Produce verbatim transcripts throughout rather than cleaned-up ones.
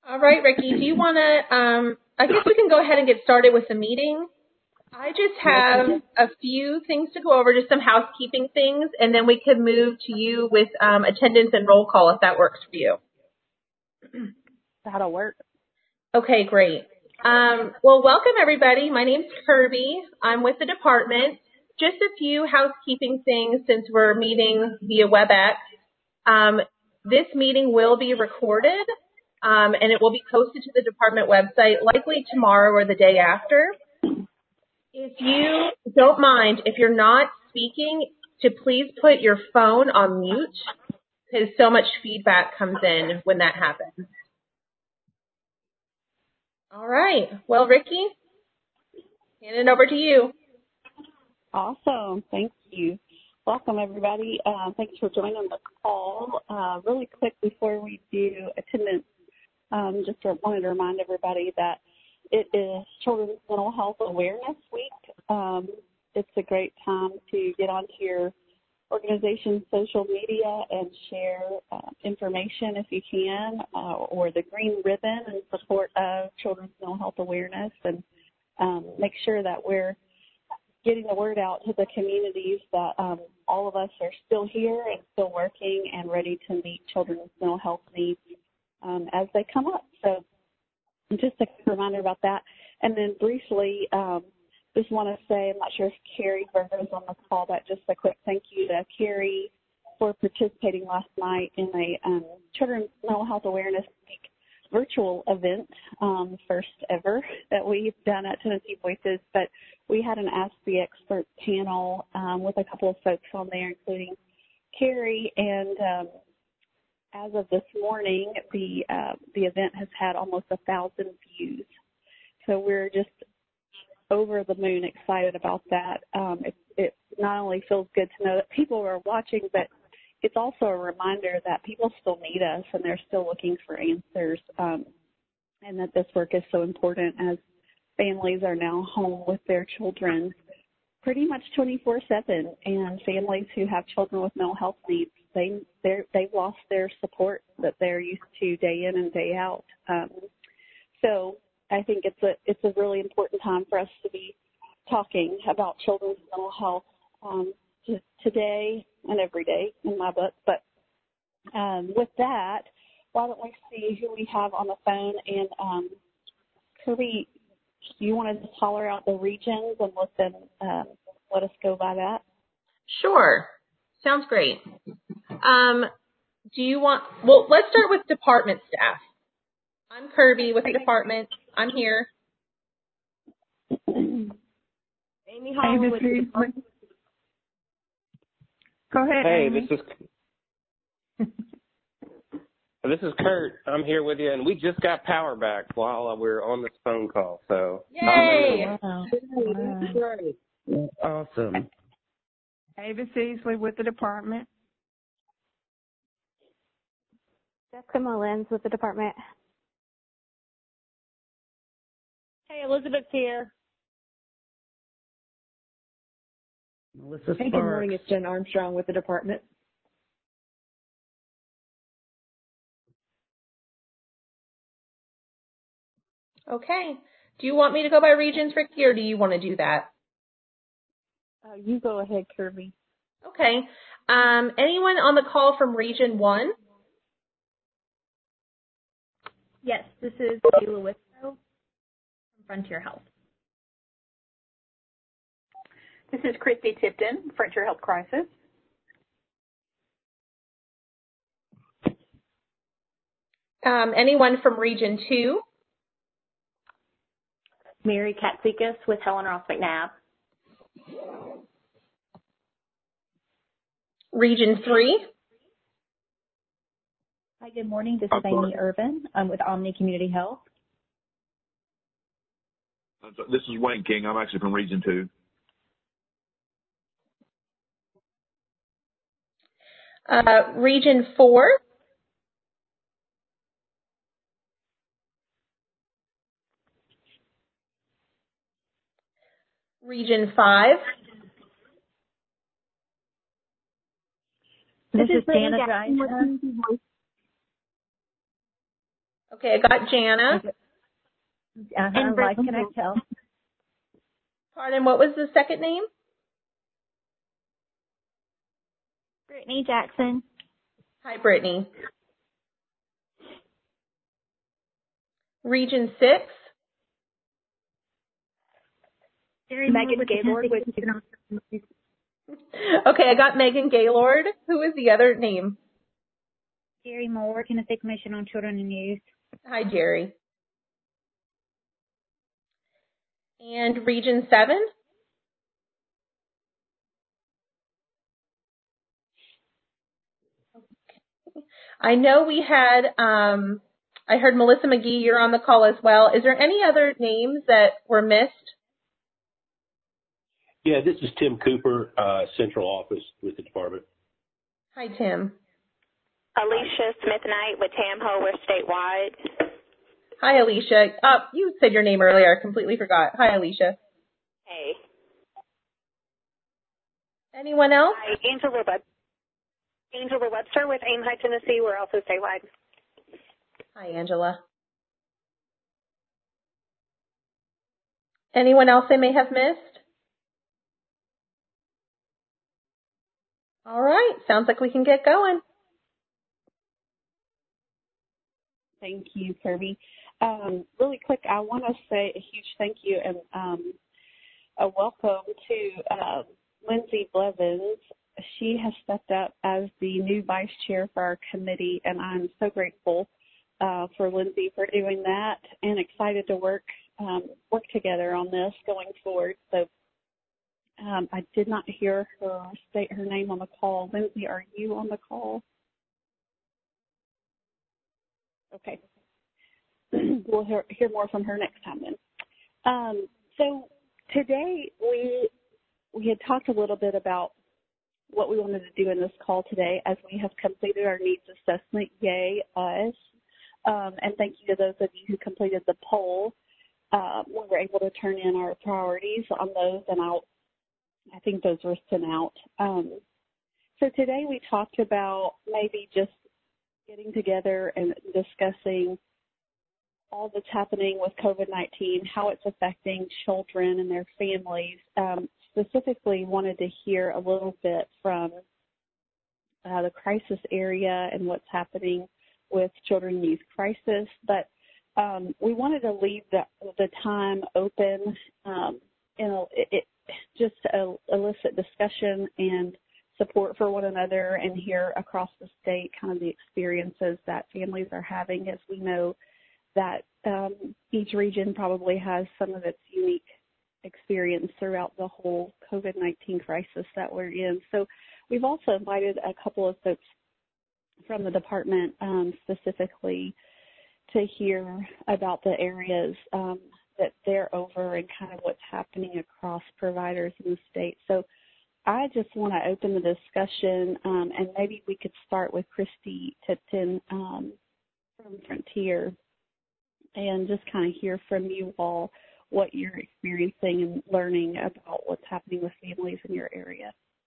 All right, Ricky, do you want to, um, I guess we can go ahead and get started with the meeting. I just have a few things to go over, just some housekeeping things, and then we can move to you with um, attendance and roll call if that works for you. That'll work. Okay, great. Um, well, welcome everybody. My name's Kirby. I'm with the department. Just a few housekeeping things since we're meeting via WebEx. Um, this meeting will be recorded, um, and it will be posted to the department website likely tomorrow or the day after. If you don't mind, if you're not speaking, to please put your phone on mute because so much feedback comes in when that happens. All right. Well, Ricky, hand it over to you. Awesome. Thank you. Welcome, everybody. Uh, thanks for joining the call. Uh, really quick before we do attendance, um, just wanted to remind everybody that it is Children's Mental Health Awareness Week. Um, it's a great time to get onto your organization's social media and share uh, information if you can, uh, or the green ribbon in support of children's mental health awareness, and um, make sure that we're getting the word out to the communities that um, all of us are still here and still working and ready to meet children's mental health needs um, as they come up. So just a reminder about that. And then briefly, um, just want to say, I'm not sure if Carrie Berger is on the call, but just a quick thank you to Carrie for participating last night in a um, Children's Mental Health Awareness Week virtual event, um, first ever that we've done at Tennessee Voices. But we had an Ask the Expert panel um, with a couple of folks on there, including Carrie, and um, as of this morning, the uh, the event has had almost a thousand views. So we're just over the moon excited about that. Um, it, it not only feels good to know that people are watching, but it's also a reminder that people still need us and they're still looking for answers, um, and that this work is so important as families are now home with their children pretty much twenty-four seven, and families who have children with mental health needs, they they're, they've lost their support that they're used to day in and day out. Um, so I think it's a it's a really important time for us to be talking about children's mental health um, t- today and every day in my book. But um, with that, why don't we see who we have on the phone? And um, Kirby, do you want to just holler out the regions and let them um, let us go by that? Sure. Sounds great. Um, do you want, well, let's start with department staff. I'm Kirby with the department. I'm here. Amy Hall with the department. Go ahead, Hey, Amy. this is this is Kurt. I'm here with you, and we just got power back while we were on this phone call. So, yay! Wow. Wow. Awesome. Avis Easley with the department. Jessica Mullins with the department. Hey, Elizabeth's here. Melissa Hey, good morning. It's Jen Armstrong with the department. Okay. Do you want me to go by regions, Ricky, or do you want to do that? Uh, you go ahead, Kirby. Okay. Um, anyone on the call from Region one? Yes, this is Kayla Withrow from Frontier Health. This is Christy Tipton, Frontier Health Crisis. Um, anyone from Region two? Mary Katsikas with Helen Ross McNabb. Region three? Hi, good morning. This is Amy Irvin. I'm with Omni Community Health. This is Wayne King. I'm actually from Region two. Uh, Region four? Region five? This, this is Dana Geisha. Okay, I got Jana. Uh-huh, And Life Brittany. Connect Health. Pardon, what was the second name? Brittany Jackson. Hi, Brittany. Region six. Jerry Moore Megan with the Gaylord with Tennessee Kids. Okay, I got Megan Gaylord. Who is the other name? Jerry Moore, Tennessee Commission on Children and Youth. Hi, Jerry. And Region seven? I know we had, um, I heard Melissa McGee, you're on the call as well. Is there any other names that were missed? Yeah, this is Tim Cooper, uh, central office with the department. Hi, Tim. Alicia Smith-Knight with Tamho. We're statewide. Hi, Alicia. Uh, you said your name earlier. I completely forgot. Hi, Alicia. Hey. Anyone else? Hi, Angela Web- Angela Webster with Aim High, Tennessee. We're also statewide. Hi, Angela. Anyone else I may have missed? All right. Sounds like we can get going. Thank you, Kirby. Um, really quick, I want to say a huge thank you and um, a welcome to uh, Lindsay Blevins. She has stepped up as the new vice chair for our committee, and I'm so grateful uh, for Lindsay for doing that and excited to work um, work together on this going forward. So um, I did not hear her state her name on the call. Lindsay, are you on the call? Okay. We'll hear, hear more from her next time then. Um, so today we we had talked a little bit about what we wanted to do in this call today as we have completed our needs assessment. Yay, us. Um, and thank you to those of you who completed the poll. Uh, we were able to turn in our priorities on those, and I'll, I think those were sent out. Um, so today we talked about maybe just getting together and discussing all that's happening with COVID nineteen, how it's affecting children and their families. Um, specifically wanted to hear a little bit from uh, the crisis area and what's happening with children and youth crisis, but um, we wanted to leave the, the time open um, and it, it, just to elicit discussion and support for one another and hear across the state kind of the experiences that families are having, as we know that um, each region probably has some of its unique experience throughout the whole COVID nineteen crisis that we're in. So we've also invited a couple of folks from the department um, specifically to hear about the areas um, that they're over and kind of what's happening across providers in the state. So I just want to open the discussion um, and maybe we could start with Christy Tipton um, from Frontier and just kind of hear from you all what you're experiencing and learning about what's happening with families in your area.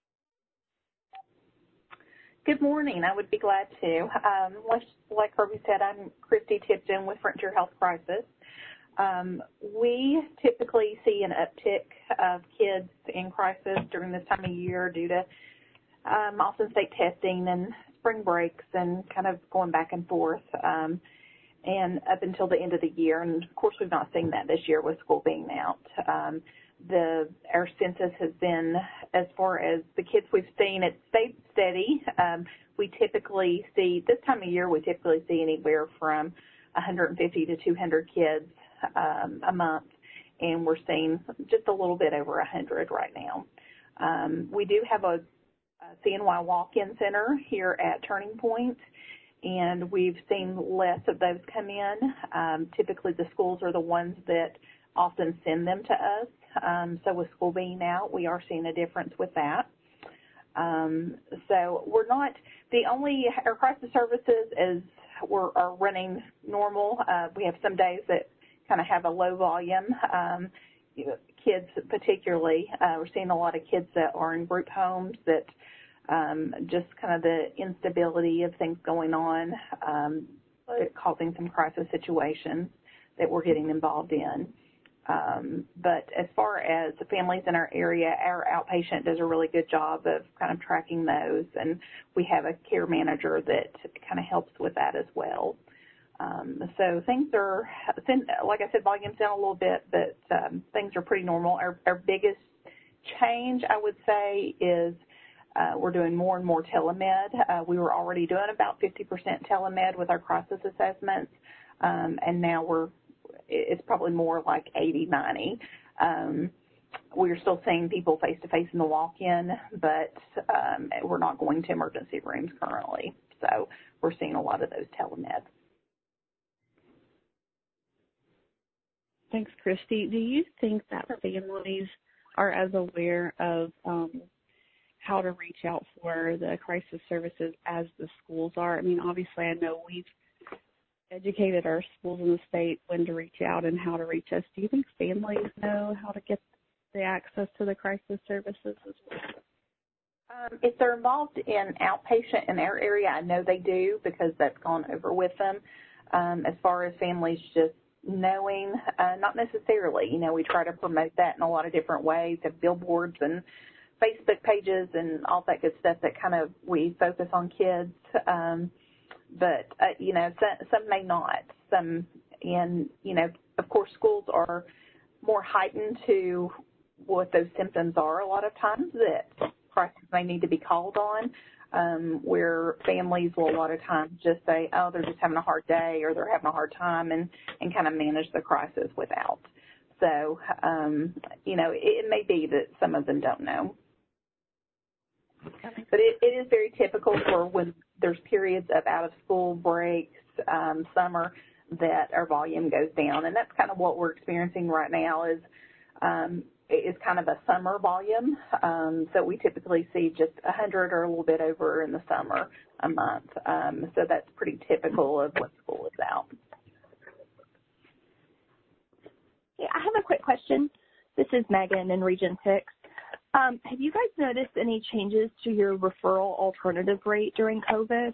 Good morning. I would be glad to. Um, like, like Kirby said, I'm Christy Tipton with Frontier Health Crisis. Um, we typically see an uptick of kids in crisis during this time of year due to um, Austin State testing and spring breaks and kind of going back and forth. Um, and up until the end of the year. And, of course, we've not seen that this year with school being out. Um, the our census has been, as far as the kids we've seen, it stayed steady. Um, we typically see, this time of year, we typically see anywhere from one hundred fifty to two hundred kids um, a month, and we're seeing just a little bit over one hundred right now. Um, we do have a, a C N Y walk-in center here at Turning Point, and we've seen less of those come in. Um, typically the schools are the ones that often send them to us. Um, so with school being out, we are seeing a difference with that. Um, so we're not, the only, our crisis services is, we're, are running normal. Uh, we have some days that kind of have a low volume. Um, you know, kids particularly, uh, we're seeing a lot of kids that are in group homes that Um, just kind of the instability of things going on. Um, causing some crisis situations that we're getting involved in. Um, but as far as the families in our area, our outpatient does a really good job of kind of tracking those, and we have a care manager that kind of helps with that as well. Um, so things are, like I said, volume's down a little bit, but um, things are pretty normal. Our, our biggest change, I would say, is uh, we're doing more and more telemed. Uh, we were already doing about fifty percent telemed with our crisis assessments, um, and now we're it's probably more like eighty, ninety. Um, we're still seeing people face-to-face in the walk-in, but um, we're not going to emergency rooms currently. So we're seeing a lot of those telemed. Thanks, Christy. Do you think that families are as aware of um, how to reach out for the crisis services as the schools are? I mean, obviously, I know we've educated our schools in the state when to reach out and how to reach us. Do you think families know how to get the access to the crisis services as well? Um, if they're involved in outpatient in our area, I know they do because that's gone over with them. Um, as far as families just knowing, uh, not necessarily. You know, we try to promote that in a lot of different ways, have billboards and Facebook pages and all that good stuff that kind of we focus on kids. Um, but, uh, you know, some, some may not. Some, and, you know, of course, schools are more heightened to what those symptoms are a lot of times that crisis may need to be called on, um, where families will a lot of times just say, oh, they're just having a hard day or they're having a hard time and, and kind of manage the crisis without. So, um, you know, it, it may be that some of them don't know. But it, it is very typical for when there's periods of out-of-school breaks, um, summer, that our volume goes down. And that's kind of what we're experiencing right now is um, is kind of a summer volume. Um, so we typically see just one hundred or a little bit over in the summer a month. Um, so that's pretty typical of what school is out. Yeah, I have a quick question. This is Megan in Region six. Um, have you guys noticed any changes to your referral alternative rate during COVID?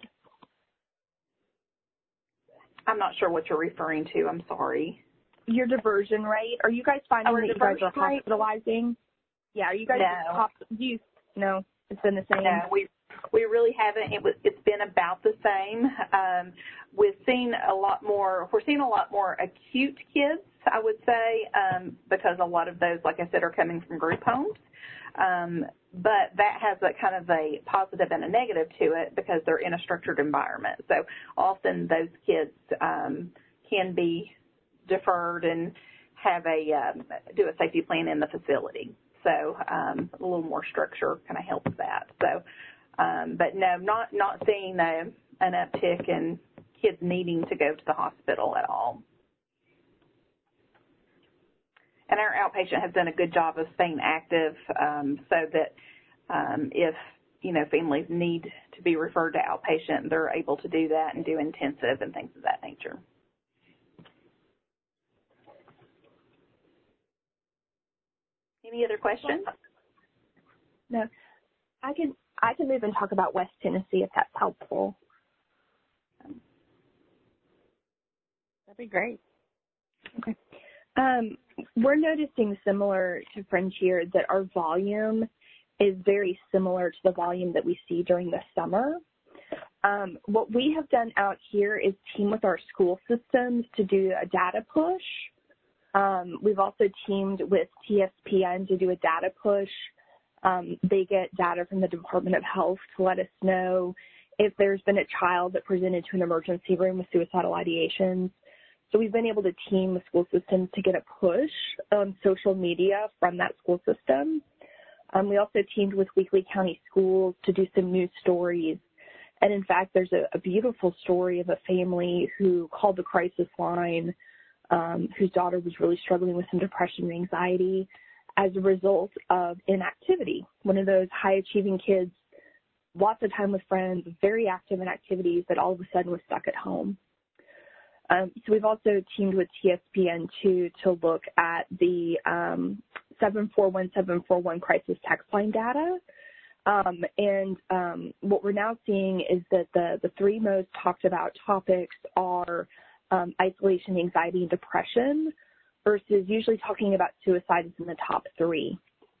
I'm not sure what you're referring to. I'm sorry. Your diversion rate. Are you guys finding Our that you guys are rate? hospitalizing? Yeah, are you guys No. hosp- do you, no, it's been the same? No, we we really haven't. It was, it's been about the same. Um, we've seen a lot more, we're seeing a lot more acute kids, I would say, um, because a lot of those, like I said, are coming from group homes. Um, but that has a kind of a positive and a negative to it because they're in a structured environment. So often those kids um, can be deferred and have a um, do a safety plan in the facility. So um, a little more structure kind of helps that. So, um, but no, not not seeing a, an uptick in kids needing to go to the hospital at all. And our outpatient has done a good job of staying active um, so that um, if, you know, families need to be referred to outpatient, they're able to do that and do intensive and things of that nature. Any other questions? No. I can I can move and talk about West Tennessee if that's helpful. That'd be great. Okay. Um, we're noticing, similar to Frontier, that our volume is very similar to the volume that we see during the summer. Um, what we have done out here is team with our school systems to do a data push. Um, we've also teamed with T S P N to do a data push. Um, they get data from the Department of Health to let us know if there's been a child that presented to an emergency room with suicidal ideations. So we've been able to team with school systems to get a push on social media from that school system. Um, we also teamed with Weakley County Schools to do some news stories. And in fact, there's a, a beautiful story of a family who called the crisis line, um, whose daughter was really struggling with some depression and anxiety as a result of inactivity. One of those high-achieving kids, lots of time with friends, very active in activities, that all of a sudden was stuck at home. Um, so we've also teamed with T S P N too to look at the um, seven four one seven four one crisis text line data. Um, and um, what we're now seeing is that the, the three most talked about topics are um, isolation, anxiety, and depression, versus usually talking about suicide is in the top three.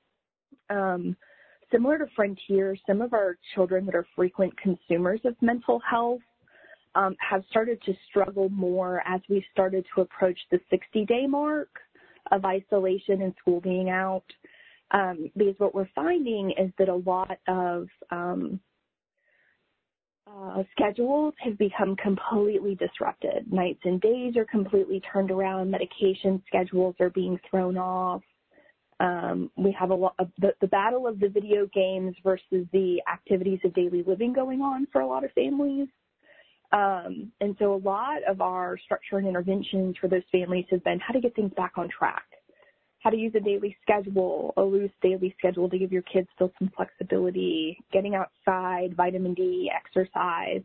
Um, similar to Frontier, some of our children that are frequent consumers of mental health um, have started to struggle more as we've started to approach the sixty-day mark of isolation and school being out. Um, because what we're finding is that a lot of um, uh, schedules have become completely disrupted. Nights and days are completely turned around. Medication schedules are being thrown off. Um, we have a lot of the, the battle of the video games versus the activities of daily living going on for a lot of families. Um, and so a lot of our structure and interventions for those families has been how to get things back on track, how to use a daily schedule, a loose daily schedule to give your kids still some flexibility, getting outside, vitamin D, exercise.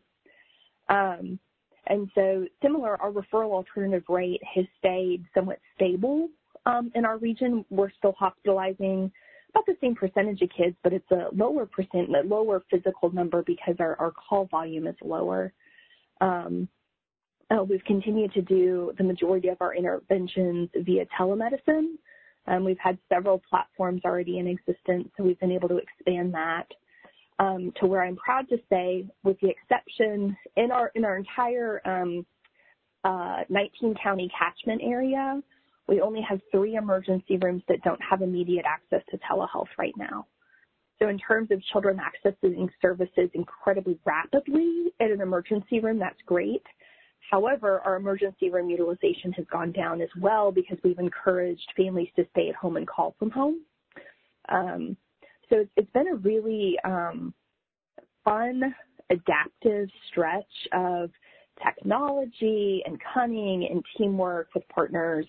Um, and so similar, our referral alternative rate has stayed somewhat stable um, in our region. We're still hospitalizing about the same percentage of kids, but it's a lower percent, a lower physical number because our, our call volume is lower. Um, uh, we've continued to do the majority of our interventions via telemedicine. Um, we've had several platforms already in existence, so we've been able to expand that um, to where I'm proud to say, with the exception in our in our entire um, uh, nineteen county catchment area, we only have three emergency rooms that don't have immediate access to telehealth right now. So in terms of children accessing services incredibly rapidly in an emergency room, that's great. However, our emergency room utilization has gone down as well because we've encouraged families to stay at home and call from home. Um, so it's, it's been a really um, fun, adaptive stretch of technology and cunning and teamwork with partners.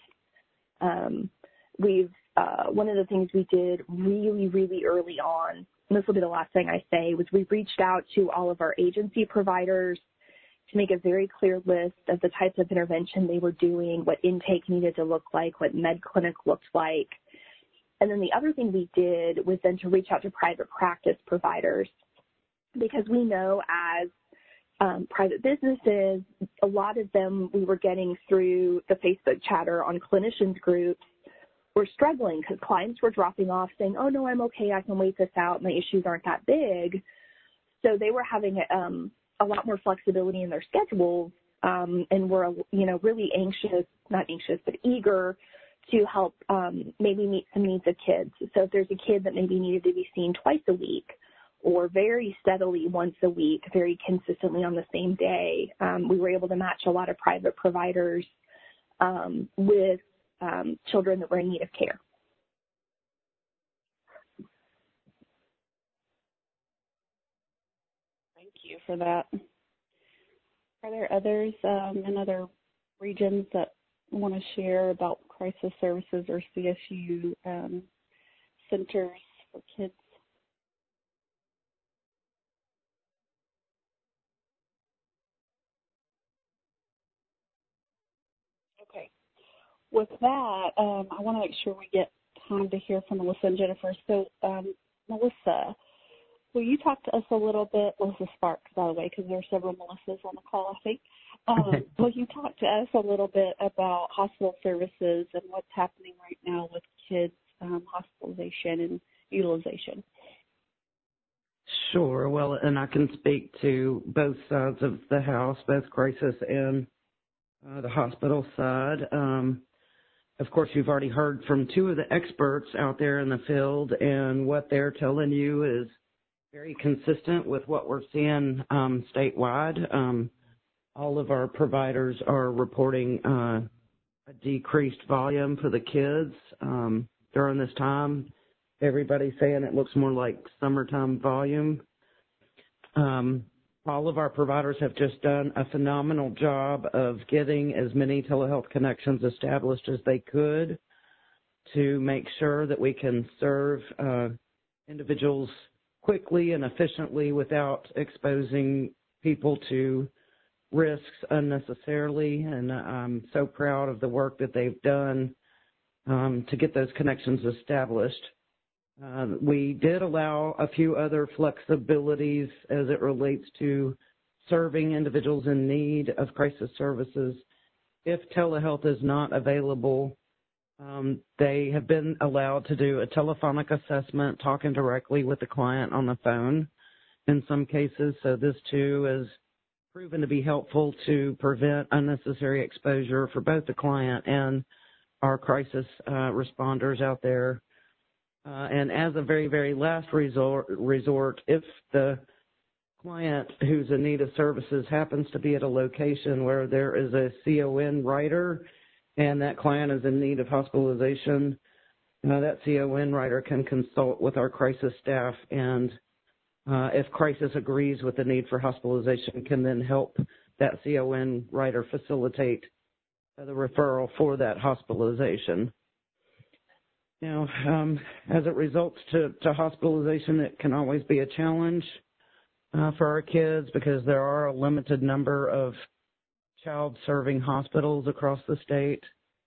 Um, we've uh, one of the things we did really, really early on, and this will be the last thing I say, was we reached out to all of our agency providers to make a very clear list of the types of intervention they were doing, what intake needed to look like, what med clinic looked like. And then the other thing we did was then to reach out to private practice providers, because we know as um, private businesses, a lot of them we were getting through the Facebook chatter on clinicians groups were struggling because clients were dropping off saying, oh, no, I'm okay, I can wait this out, my issues aren't that big. So they were having um, a lot more flexibility in their schedules um, and were, you know, really anxious, not anxious, but eager to help um, maybe meet some needs of kids. So if there's a kid that maybe needed to be seen twice a week or very steadily once a week, very consistently on the same day, um, we were able to match a lot of private providers um, with um, children that were in need of care. Thank you for that. Are there others um, in other regions that want to share about crisis services or C S U um, centers for kids? Okay. With that, um, I want to make sure we get time to hear from Melissa and Jennifer. So, um, Melissa, will you talk to us a little bit, Melissa Sparks, by the way, because there are several Melissas on the call, I think. Um, will you talk to us a little bit about hospital services and what's happening right now with kids' um, hospitalization and utilization? Sure. Well, and I can speak to both sides of the house, both crisis and uh, the hospital side. Um, of course, you've already heard from two of the experts out there in the field, and what they're telling you is very consistent with what we're seeing um, statewide. Um, all of our providers are reporting uh, a decreased volume for the kids um, during this time. Everybody's saying it looks more like summertime volume. Um, all of our providers have just done a phenomenal job of getting as many telehealth connections established as they could to make sure that we can serve uh, individuals quickly and efficiently without exposing people to risks unnecessarily. And I'm so proud of the work that they've done um, to get those connections established. Uh, we did allow a few other flexibilities as it relates to serving individuals in need of crisis services. If telehealth is not available, um, they have been allowed to do a telephonic assessment, talking directly with the client on the phone in some cases. So this, too, is proven to be helpful to prevent unnecessary exposure for both the client and our crisis uh, responders out there. Uh, and as a very, very last resort, resort, if the client who's in need of services happens to be at a location where there is a C O N writer and that client is in need of hospitalization, you know, that C O N writer can consult with our crisis staff, and uh, if crisis agrees with the need for hospitalization, can then help that C O N writer facilitate the referral for that hospitalization. Now, um, as it results to, to hospitalization, it can always be a challenge uh, for our kids because there are a limited number of child-serving hospitals across the state.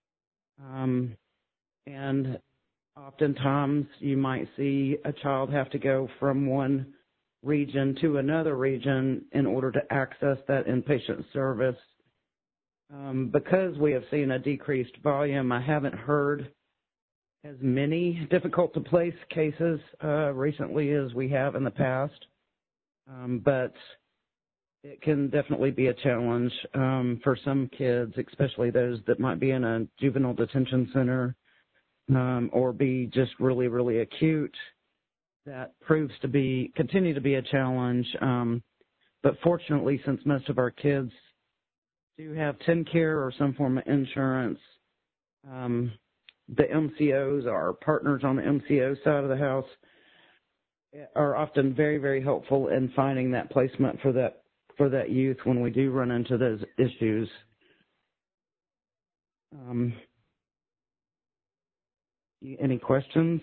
Um, and oftentimes you might see a child have to go from one region to another region in order to access that inpatient service. Um, because we have seen a decreased volume, I haven't heard as many difficult to place cases uh, recently as we have in the past, um, but it can definitely be a challenge um, for some kids, especially those that might be in a juvenile detention center um, or be just really, really acute. That proves to be, continue to be a challenge. Um, but fortunately, since most of our kids do have TennCare or some form of insurance, um, the M C Os, our partners on the M C O side of the house, are often very, very helpful in finding that placement for that for that youth when we do run into those issues. Um, any questions?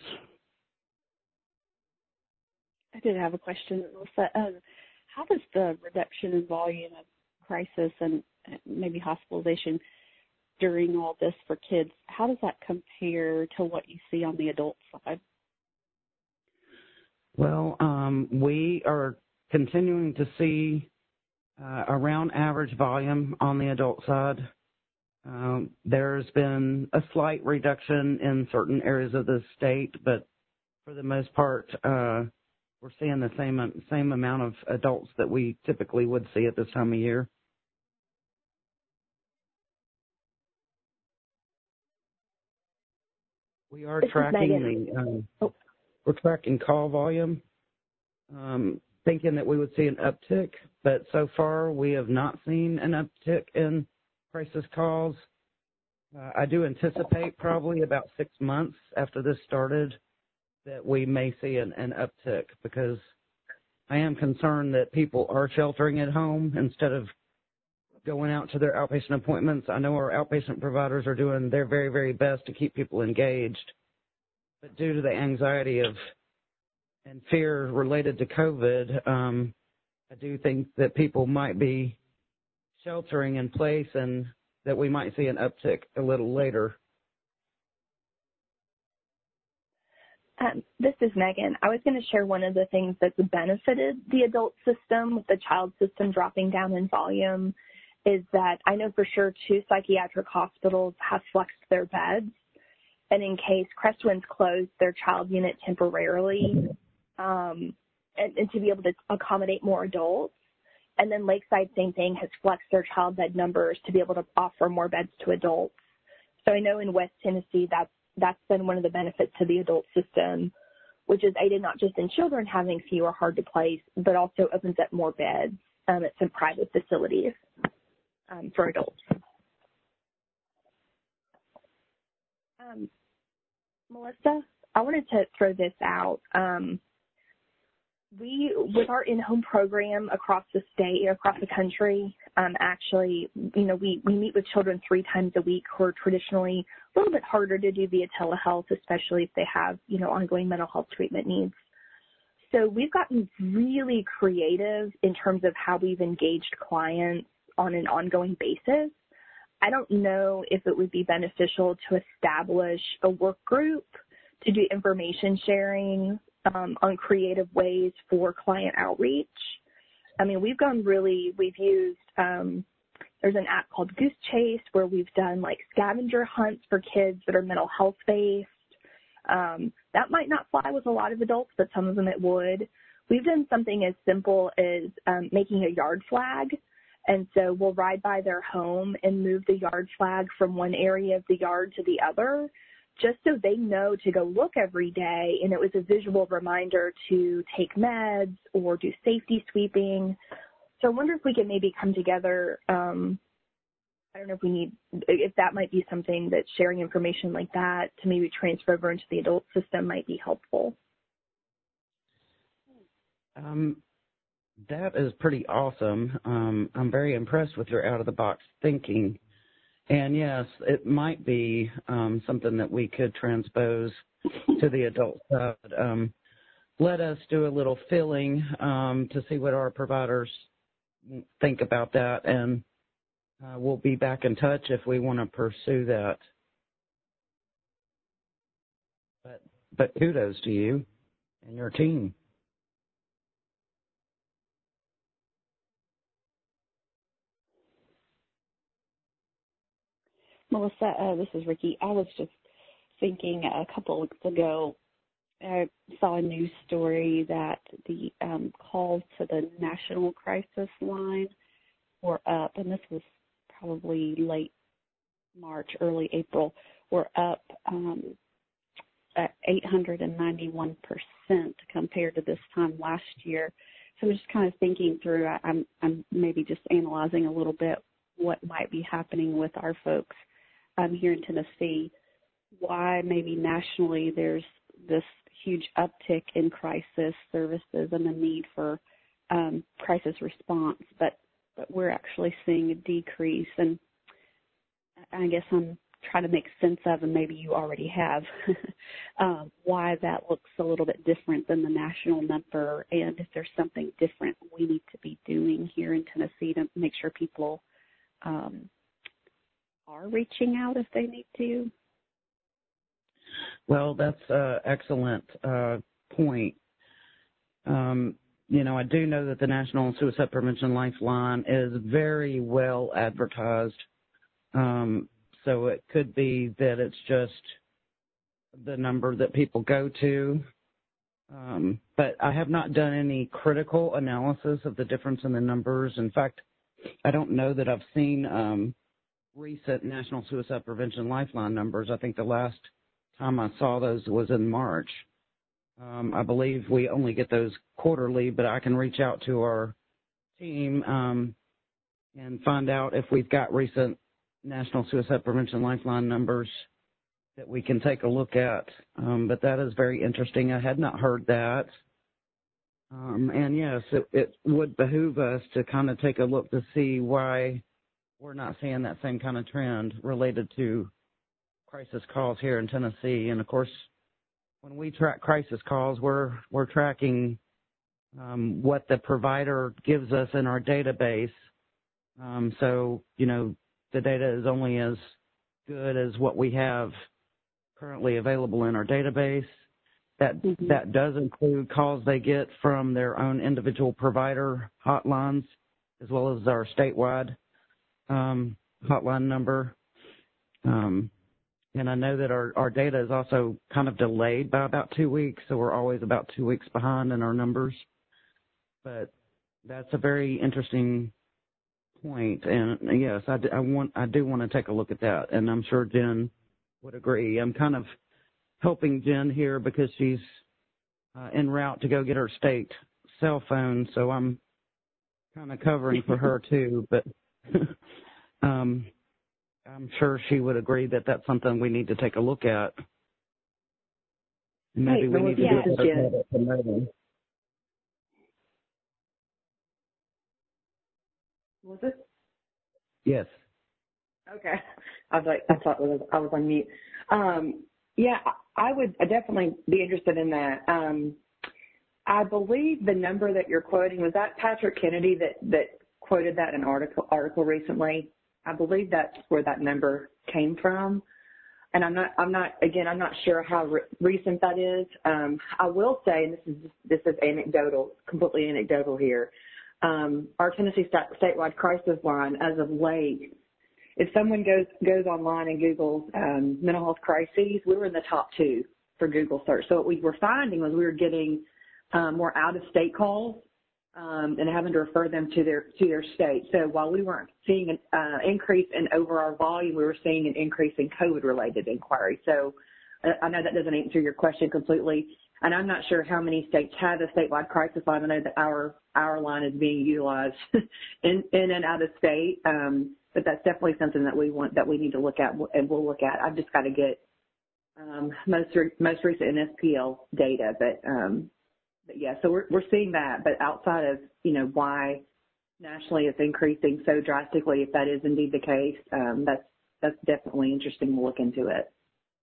I did have a question, Melissa. Um, how does the reduction in volume of crisis and maybe hospitalization during all this for kids, how does that compare to what you see on the adult side? Well, um, we are continuing to see uh, around average volume on the adult side. Um, there's been a slight reduction in certain areas of the state, but for the most part, uh, we're seeing the same same amount of adults that we typically would see at this time of year. We are This tracking the um, oh. we're tracking call volume, um, thinking that we would see an uptick, but so far we have not seen an uptick in crisis calls. Uh, I do anticipate probably about six months after this started that we may see an, an uptick because I am concerned that people are sheltering at home instead of going out to their outpatient appointments. I know our outpatient providers are doing their very, very best to keep people engaged. But due to the anxiety of and fear related to COVID, um, I do think that people might be sheltering in place and that we might see an uptick a little later. Um, this is Megan. I was going to share one of the things that's benefited the adult system with the child system dropping down in volume is that I know for sure two psychiatric hospitals have flexed their beds, and in case Crestwind's closed their child unit temporarily, um, and, and to be able to accommodate more adults. And then Lakeside, same thing, has flexed their child bed numbers to be able to offer more beds to adults. So I know in West Tennessee that's that's been one of the benefits to the adult system, which is aided not just in children having fewer hard to place, but also opens up more beds um, at some private facilities. Um, for adults. Um, Melissa, I wanted to throw this out. Um, we, with our in-home program across the state, across the country, um, actually, you know, we, we meet with children three times a week who are traditionally a little bit harder to do via telehealth, especially if they have, you know, ongoing mental health treatment needs. So we've gotten really creative in terms of how we've engaged clients on an ongoing basis. I don't know if it would be beneficial to establish a work group to do information sharing um, on creative ways for client outreach. I mean, we've gone really, we've used, um, there's an app called Goose Chase where we've done like scavenger hunts for kids that are mental health based. Um, that might not fly with a lot of adults, but some of them it would. We've done something as simple as um, making a yard flag. And so we'll ride by their home and move the yard flag from one area of the yard to the other, just so they know to go look every day. And it was a visual reminder to take meds or do safety sweeping. So I wonder if we could maybe come together. Um, I don't know if we need, if that might be something that sharing information like that to maybe transfer over into the adult system might be helpful. Um, that is pretty awesome. Um, I'm very impressed with your out-of-the-box thinking. And, yes, it might be um, something that we could transpose to the adult side. Um, let us do a little filling um, to see what our providers think about that, and uh, we'll be back in touch if we want to pursue that. But, but kudos to you and your team. Melissa, uh, this is Ricky. I was just thinking a couple weeks ago, I saw a news story that the um, calls to the National Crisis Line were up, and this was probably late March, early April, were up um, at eight hundred ninety-one percent compared to this time last year. So I'm just kind of thinking through, I, I'm, I'm maybe just analyzing a little bit what might be happening with our folks um, here in Tennessee, why maybe nationally there's this huge uptick in crisis services and the need for um, crisis response, but, but we're actually seeing a decrease. And I guess I'm trying to make sense of, and maybe you already have, uh, why that looks a little bit different than the national number, and if there's something different we need to be doing here in Tennessee to make sure people um, are reaching out if they need to. Well, that's an excellent uh, point. Um, you know, I do know that the National Suicide Prevention Lifeline is very well advertised. Um, so it could be that it's just the number that people go to. Um, but I have not done any critical analysis of the difference in the numbers. In fact, I don't know that I've seen um, recent National Suicide Prevention Lifeline numbers. I think the last time I saw those was in March. Um, I believe we only get those quarterly, but I can reach out to our team um, and find out if we've got recent National Suicide Prevention Lifeline numbers that we can take a look at. Um, but that is very interesting. I had not heard that. Um, and, yes, it, it would behoove us to kind of take a look to see why we're not seeing that same kind of trend related to crisis calls here in Tennessee. And, of course, when we track crisis calls, we're we're tracking um, what the provider gives us in our database. Um, so, you know, the data is only as good as what we have currently available in our database. That mm-hmm. that does include calls they get from their own individual provider hotlines, as well as our statewide um, hotline number. Um, and I know that our, our data is also kind of delayed by about two weeks, so we're always about two weeks behind in our numbers. But that's a very interesting point, and yes, I, I want I do want to take a look at that, and I'm sure Jen would agree. I'm kind of helping Jen here because she's uh, en route to go get her state cell phone, so I'm kind of covering for her too. But um, I'm sure she would agree that that's something we need to take a look at. Maybe hey, we need to yeah, do a better job at promoting. Was it? Yes. Okay. I was like, I thought I was, I was on mute. Um, yeah, I would definitely be interested in that. Um, I believe the number that you're quoting, was that Patrick Kennedy that, that quoted that in an article, article recently? I believe that's where that number came from. and I'm not, I'm not, again, I'm not sure how re- recent that is. Um, I will say, and this is this is anecdotal, completely anecdotal here. Um, our Tennessee stat- statewide crisis line, as of late, if someone goes goes online and Googles um, mental health crises, we were in the top two for Google search. So what we were finding was we were getting um, more out-of-state calls um, and having to refer them to their to their state. So while we weren't seeing an uh, increase in overall volume, we were seeing an increase in COVID-related inquiries. So uh, I know that doesn't answer your question completely, and I'm not sure how many states have a statewide crisis line. I know that our our line is being utilized in, in and out of state, um, but that's definitely something that we want that we need to look at, and we'll look at. I've just got to get um, most re- most recent N S P L data, but. Um, But yeah, so we're we're seeing that, but outside of, you know, why nationally it's increasing so drastically, if that is indeed the case, um, that's that's definitely interesting to look into it.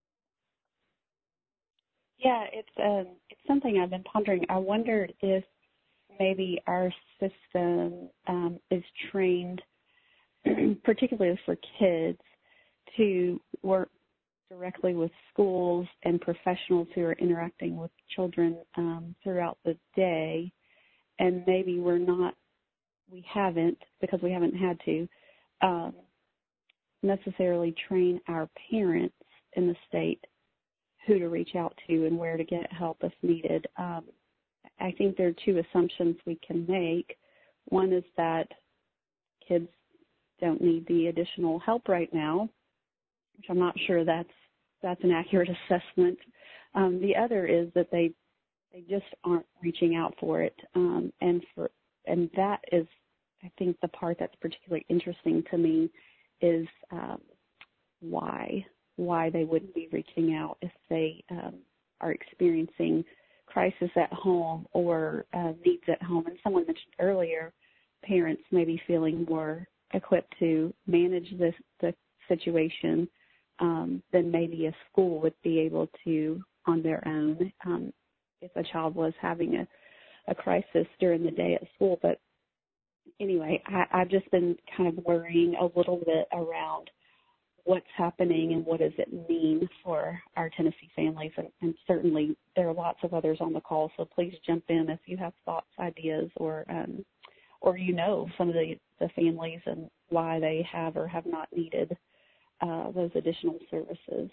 Yeah, it's um, it's something I've been pondering. I wondered if maybe our system um, is trained, particularly for kids, to work directly with schools and professionals who are interacting with children um, throughout the day, and maybe we're not, we haven't, because we haven't had to, um, necessarily train our parents in the state who to reach out to and where to get help if needed. Um, I think there are two assumptions we can make. One is that kids don't need the additional help right now, which I'm not sure that's that's an accurate assessment. Um, the other is that they they just aren't reaching out for it, um, and for and that is, I think, the part that's particularly interesting to me is um, why why they wouldn't be reaching out if they um, are experiencing crisis at home or uh, needs at home. And someone mentioned earlier, parents may be feeling more equipped to manage this the situation um, than maybe a school would be able to on their own um, if a child was having a, a crisis during the day at school. But anyway, I, I've just been kind of worrying a little bit around what's happening and what does it mean for our Tennessee families. And, and certainly there are lots of others on the call, so please jump in if you have thoughts, ideas, or um, or you know some of the, the families and why they have or have not needed uh, those additional services.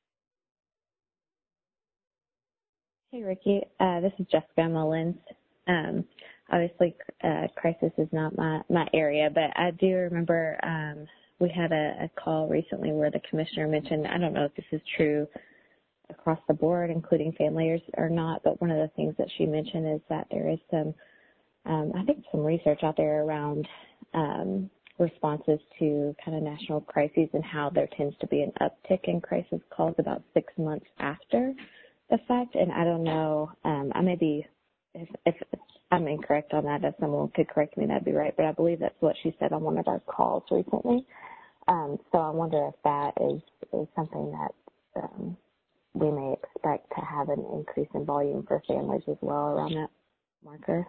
Hey, Ricky. Uh, this is Jessica Mullins. Um, obviously, uh, crisis is not my, my area, but I do remember um, we had a, a call recently where the commissioner mentioned, I don't know if this is true across the board, including families or not, but one of the things that she mentioned is that there is some, um, I think, some research out there around um, responses to kind of national crises and how there tends to be an uptick in crisis calls about six months after the fact. And I don't know, um, I may be, if, if I'm incorrect on that, if someone could correct me, that'd be right. But I believe that's what she said on one of our calls recently. Um, so I wonder if that is, is something that um, we may expect to have an increase in volume for families as well around that marker.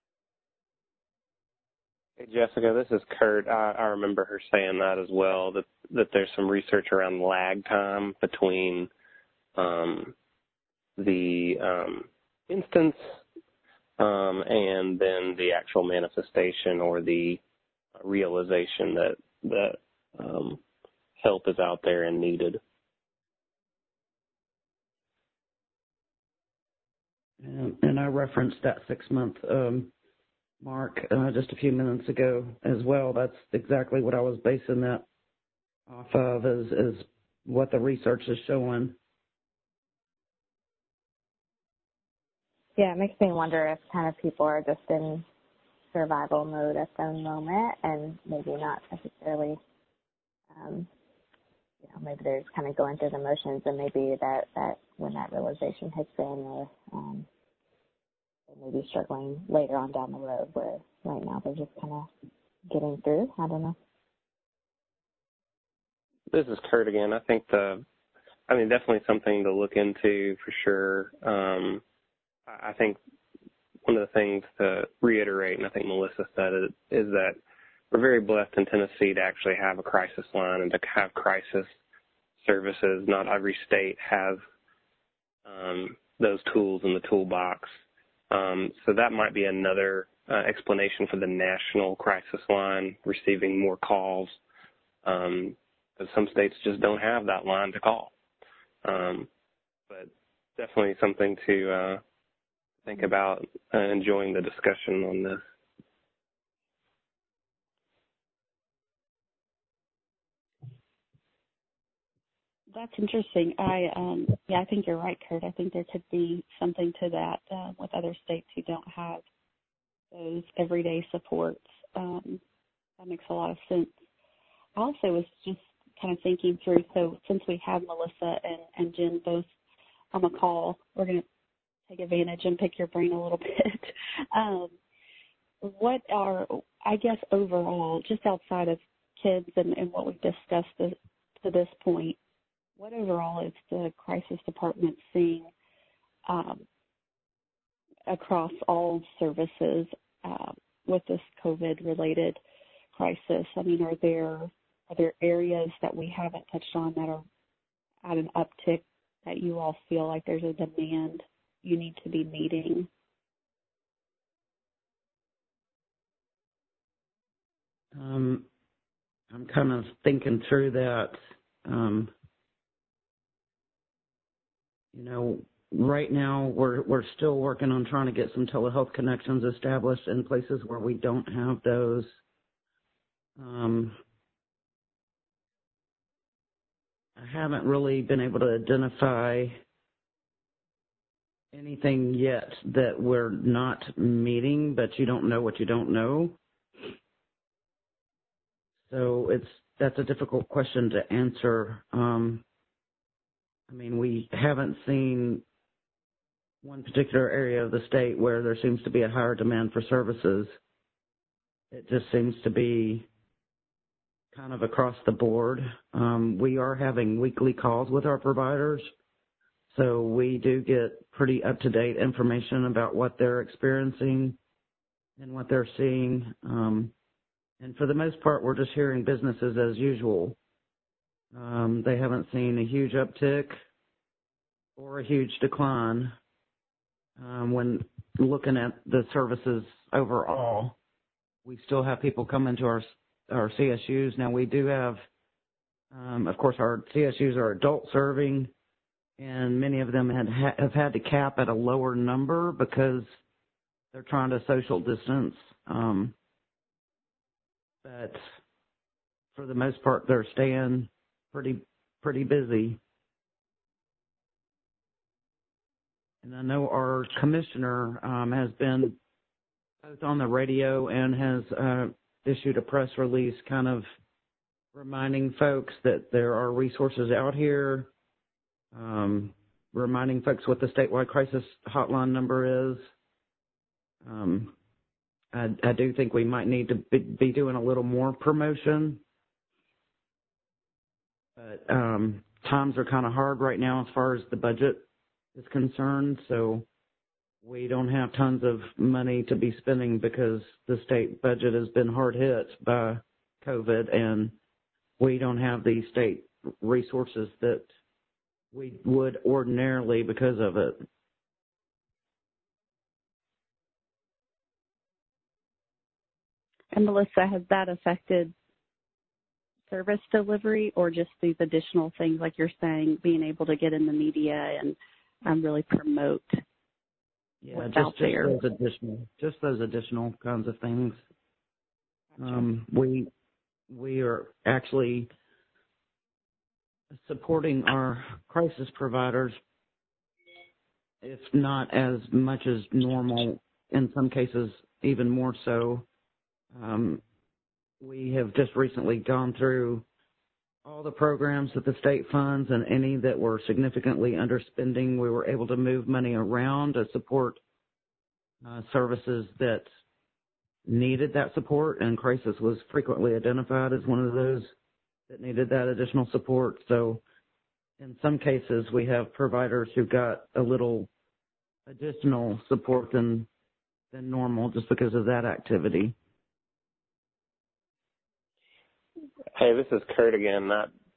Hey, Jessica, this is Kurt. I, I remember her saying that as well, that, that there's some research around lag time between um, the um, instance um, and then the actual manifestation or the realization that, that um, help is out there and needed. And, and I referenced that six-month um, mark uh, just a few minutes ago as well. That's exactly what I was basing that off of, is, is what the research is showing. Yeah, it makes me wonder if kind of people are just in survival mode at the moment and maybe not necessarily, um, you know, maybe they're just kind of going through the motions, and maybe that, that when that realization hits in, or um, they may be struggling later on down the road, where right now they're just kind of getting through. I don't know. This is Kurt again. I think the, I mean, definitely something to look into for sure. Um, I think one of the things to reiterate, and I think Melissa said it, is that we're very blessed in Tennessee to actually have a crisis line and to have crisis services. Not every state has um, those tools in the toolbox. Um, so that might be another uh, explanation for the national crisis line receiving more calls, um, because some states just don't have that line to call. Um, but definitely something to uh, think about, uh, enjoying the discussion on this. That's interesting. I um, yeah, I think you're right, Kurt. I think there could be something to that uh, with other states who don't have those everyday supports. Um, that makes a lot of sense. I also was just kind of thinking through. So since we have Melissa and, and Jen both on the call, we're going to take advantage and pick your brain a little bit. um, what are, I guess, overall, just outside of kids and, and what we've discussed to, to this point, what overall is the crisis department seeing um, across all services uh, with this COVID-related crisis? I mean, are there are there areas that we haven't touched on that are at an uptick that you all feel like there's a demand you need to be meeting? Um, I'm kind of thinking through that. Um, you know, right now we're we're still working on trying to get some telehealth connections established in places where we don't have those. Um, I haven't really been able to identify anything yet that we're not meeting, but you don't know what you don't know. So it's that's a difficult question to answer. Um, I mean, we haven't seen one particular area of the state where there seems to be a higher demand for services. It just seems to be kind of across the board. Um, we are having weekly calls with our providers, so we do get pretty up-to-date information about what they're experiencing and what they're seeing. Um, and for the most part, we're just hearing businesses as usual. Um, they haven't seen a huge uptick or a huge decline um, when looking at the services overall. We still have people come into our our C S Us. Now, we do have, um, of course, our C S Us are adult serving, and many of them had ha- have had to cap at a lower number because they're trying to social distance. Um, but for the most part, they're staying pretty pretty busy. And I know our commissioner um, has been both on the radio and has uh, issued a press release kind of reminding folks that there are resources out here, um, reminding folks what the statewide crisis hotline number is. Um, I, I do think we might need to be, be doing a little more promotion. But um, times are kind of hard right now as far as the budget is concerned, so we don't have tons of money to be spending because the state budget has been hard hit by COVID, and we don't have the state resources that we would ordinarily because of it. And Melissa, has that affected service delivery or just these additional things like you're saying, being able to get in the media and um, really promote Yeah, what's just, out just there? those additional, just those additional kinds of things. Gotcha. Um, we we are actually supporting our crisis providers, if not as much as normal, in some cases even more so. Um, we have just recently gone through all the programs that the state funds, and any that were significantly underspending, we were able to move money around to support uh, services that needed that support, and crisis was frequently identified as one of those that needed that additional support. So in some cases, we have providers who got a little additional support than than normal just because of that activity. Hey, this is Kurt again. That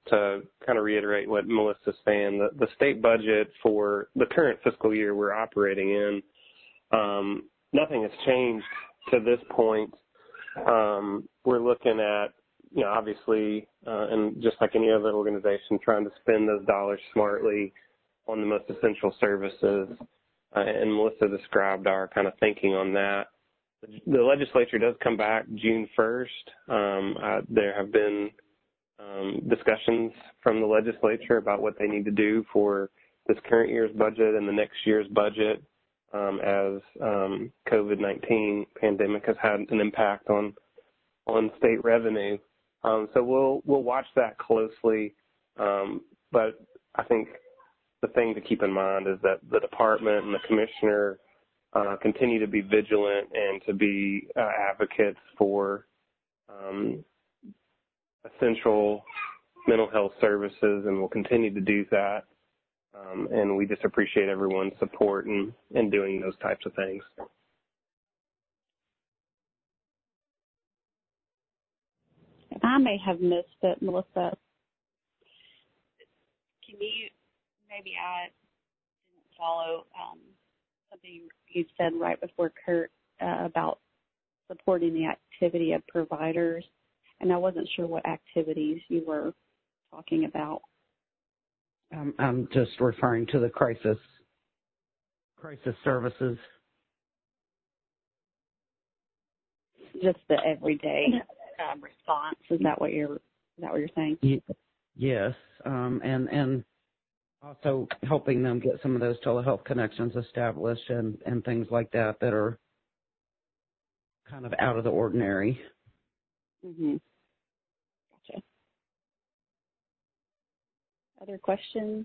to kind of reiterate what Melissa's saying, the, the state budget for the current fiscal year we're operating in, um, nothing has changed to this point. Um, we're looking at, you know, obviously, uh, and just like any other organization, trying to spend those dollars smartly on the most essential services. Uh, and Melissa described our kind of thinking on that. The legislature does come back June first. Um, uh, there have been um, discussions from the legislature about what they need to do for this current year's budget and the next year's budget, um, as um, COVID nineteen pandemic has had an impact on on state revenue. Um, so we'll we'll watch that closely. Um, but I think the thing to keep in mind is that the department and the commissioner uh, continue to be vigilant and to be uh, advocates for um, essential mental health services, and will continue to do that. Um, and we just appreciate everyone's support in, in doing those types of things. I may have missed it, Melissa. Can you, maybe I didn't follow um, something you said right before Kurt uh, about supporting the activity of providers, and I wasn't sure what activities you were talking about. Um, I'm just referring to the crisis crisis services. Just the everyday uh, response. Is that what you're? Is that what you're saying? Yes, um, and and also helping them get some of those telehealth connections established and and things like that that are kind of out of the ordinary. Mm-hmm. Gotcha. Other questions?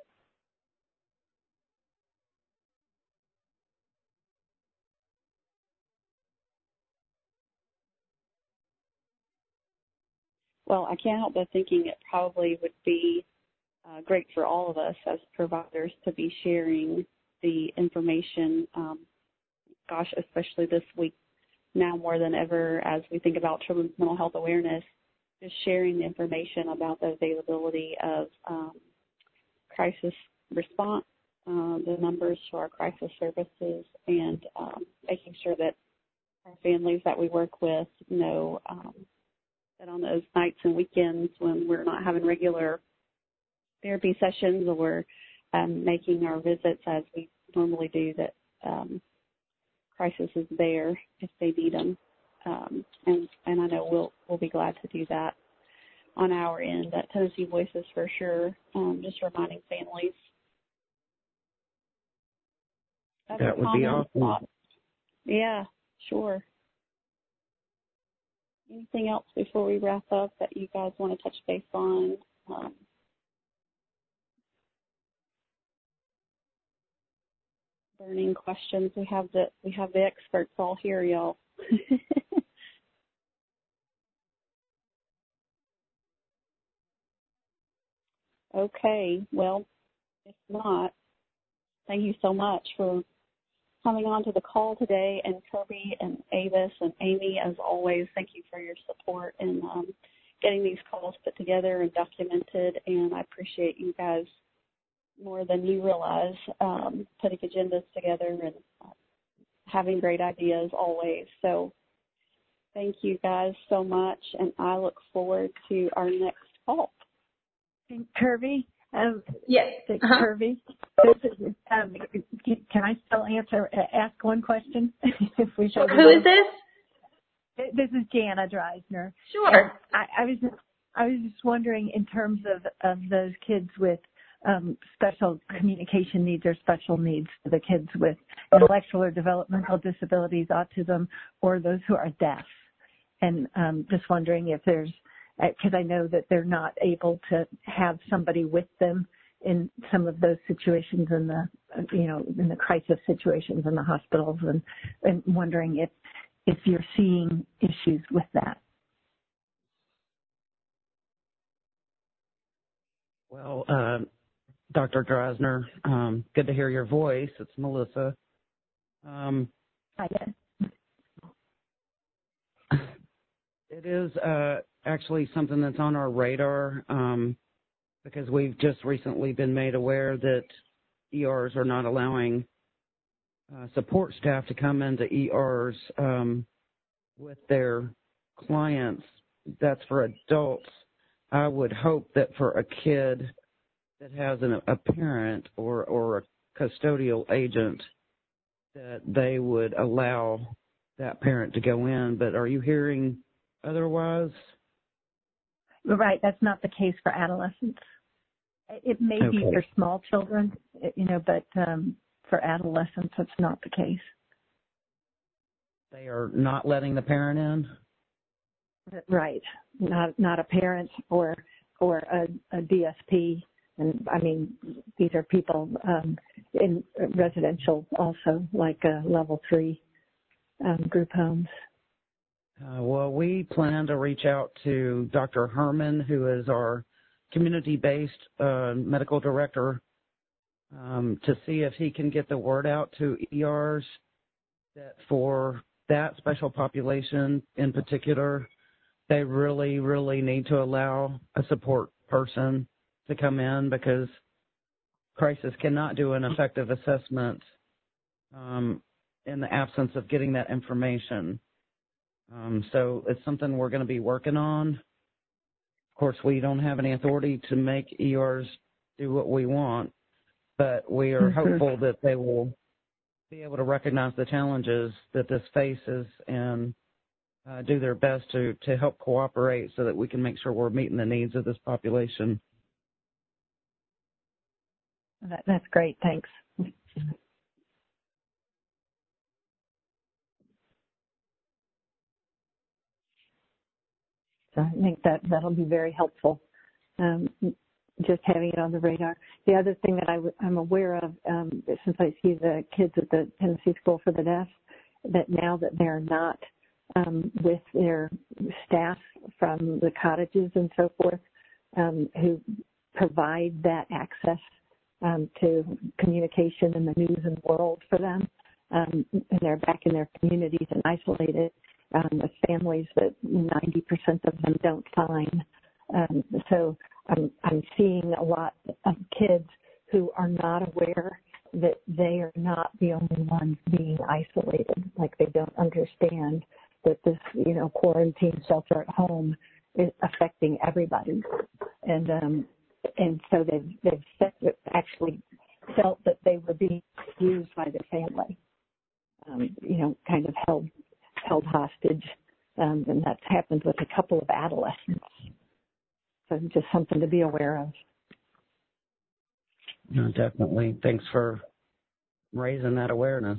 Well, I can't help but thinking it probably would be uh, great for all of us as providers to be sharing the information, um, gosh, especially this week, now more than ever, as we think about children's mental health awareness, just sharing the information about the availability of um, crisis response, uh, the numbers to our crisis services, and um, making sure that our families that we work with know um, that on those nights and weekends when we're not having regular therapy sessions or um, making our visits as we normally do, that um, crisis is there if they need them. Um, and, and I know we'll we'll be glad to do that on our end at Tennessee Voices for sure, um, just reminding families. Other That would be comments? awesome. Yeah, sure. Anything else before we wrap up that you guys want to touch base on? Um, burning questions. We have the we have the experts all here, y'all. Okay. Well, if not, thank you so much for coming on to the call today. And Kirby and Avis and Amy, as always, thank you for your support in um, getting these calls put together and documented. And I appreciate you guys more than you realize, um, putting agendas together and uh, having great ideas always. So thank you guys so much, and I look forward to our next call. Kirby? Um, yes. Uh-huh. Kirby? This is, um, can I still answer, ask one question? if we show Who is this? This is Jana Dreisner. Sure. I, I was just, I was just wondering, in terms of, of those kids with um, special communication needs or special needs, the kids with intellectual or developmental disabilities, autism, or those who are deaf, and um, just wondering if there's, because I know that they're not able to have somebody with them in some of those situations in the, you know, in the crisis situations in the hospitals, and, and wondering if, if you're seeing issues with that. Well, uh, Doctor Dreisner, um, good to hear your voice. It's Melissa. Um, Hi, yes. It is uh, actually something that's on our radar. Um, because we've just recently been made aware that E Rs are not allowing uh, support staff to come into E Rs um, with their clients. That's for adults. I would hope that for a kid that has an, a parent or, or a custodial agent, that they would allow that parent to go in. But are you hearing otherwise? Right. That's not the case for adolescents. It may Okay. be for small children, you know, but um, for adolescents, it's not the case. They are not letting the parent in? Right. Not not a parent or or a, a D S P. And I mean, these are people um, in residential also, like uh, level three um, group homes. Uh, well, we plan to reach out to Doctor Herman, who is our community-based uh, medical director, um, to see if he can get the word out to E Rs that for that special population in particular, they really, really need to allow a support person to come in, because crisis cannot do an effective assessment um, in the absence of getting that information. Um, so it's something we're going to be working on. Of course, we don't have any authority to make E Rs do what we want, but we are Mm-hmm. hopeful that they will be able to recognize the challenges that this faces and uh, do their best to, to help cooperate so that we can make sure we're meeting the needs of this population. That, that's great. Thanks. So I think that that'll be very helpful, um, just having it on the radar. The other thing that I w- I'm aware of, um, since I see the kids at the Tennessee School for the Deaf, that now that they're not um, with their staff from the cottages and so forth, um, who provide that access um, to communication in the news and world for them, um, and they're back in their communities and isolated, Um, with families that ninety percent of them don't sign. Um, so I'm, I'm seeing a lot of kids who are not aware that they are not the only ones being isolated. Like they don't understand that this, you know, quarantine shelter at home is affecting everybody. And um, and so they've, they've actually felt that they were being used by their family, um, you know, kind of held held hostage, um, and that's happened with a couple of adolescents. So just something to be aware of. No, definitely. Thanks for raising that awareness.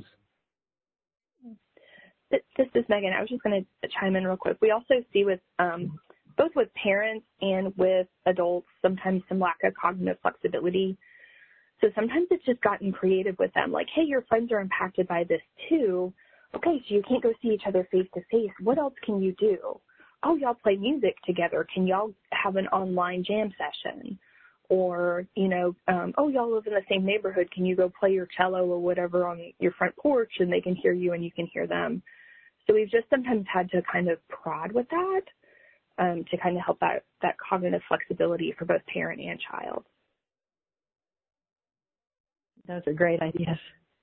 This, this is Megan. I was just going to chime in real quick. We also see with um, both with parents and with adults sometimes some lack of cognitive flexibility. So sometimes it's just gotten creative with them, like, hey, your friends are impacted by this too. Okay, so you can't go see each other face to face. What else can you do? Oh, y'all play music together. Can y'all have an online jam session? Or, you know, um, oh, y'all live in the same neighborhood. Can you go play your cello or whatever on your front porch and they can hear you and you can hear them? So we've just sometimes had to kind of prod with that um, to kind of help that, that cognitive flexibility for both parent and child. Those are great ideas.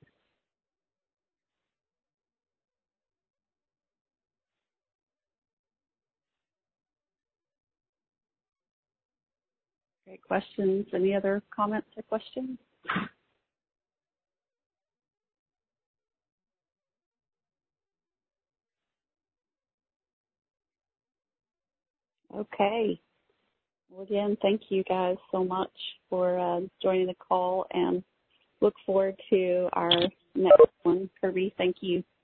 Great questions. Any other comments or questions? Okay. Well, again, thank you guys so much for uh, joining the call, and look forward to our next one. Kirby, thank you.